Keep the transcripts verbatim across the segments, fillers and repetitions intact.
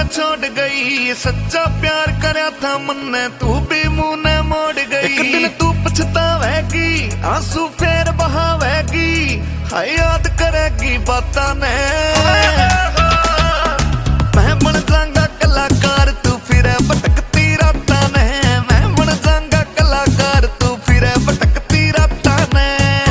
छोड़ गई। सच्चा प्यार करया था मन्ने तू भी मुंह ने मोड़ गई। एक दिन तू पछतावेगी आंसू फिर बहावेगी। हाय याद करेगी बातां ने। मैं बन जाऊंगा कलाकार तू फिर भटकती रातां ने। मैं बन जाऊंगा कलाकार तू फिर भटकती रातां ने।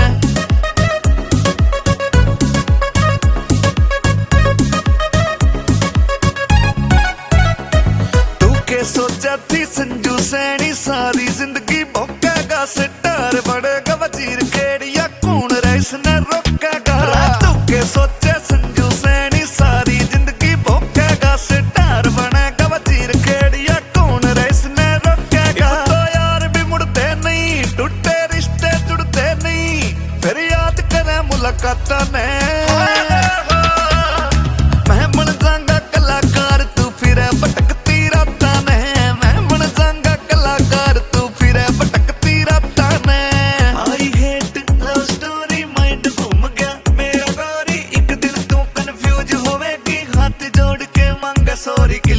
तू के सोचा थी संजू सैनी सारी जिंदगी भोगेगा सितार बड़ेगा वजीर खेड़िया कौन रईस ने रोकेगा। तू के सोचे संजू सैनी सारी जिंदगी भोगेगा सितार बनेगा वजीर खेड़िया कौन रईस ने रोकेगा। तो यार भी मुड़ते नहीं टूटे रिश्ते जुड़ते नहीं फिर याद करे मुलाकातां ने। मैं बन जाऊंगा कलाकार तू फिर भटकती रातां ने। मैं बन जाऊंगा कलाकार तू फिर भटकती रातां ने। I hate love story mind घूम गया मेरा गोरी। एक दिन तू कंफ्यूज होवेगी हाथ जोड़ के मांगे सॉरी।